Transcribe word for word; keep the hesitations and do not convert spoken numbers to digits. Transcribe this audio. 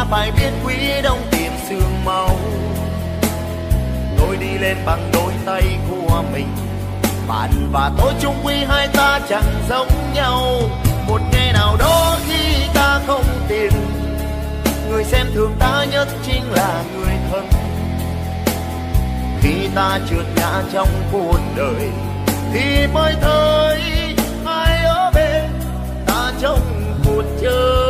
ta phải biết quý đồng tiền xương máu. Tôi đi lên bằng đôi tay của mình, bạn và tôi chung quy hai ta chẳng giống nhau. Một ngày nào đó khi ta không tiền, người xem thường ta nhất chính là người thân. Khi ta trượt ngã trong cuộc đời thì mới thấy ai ở bên ta trong cuộc chơi.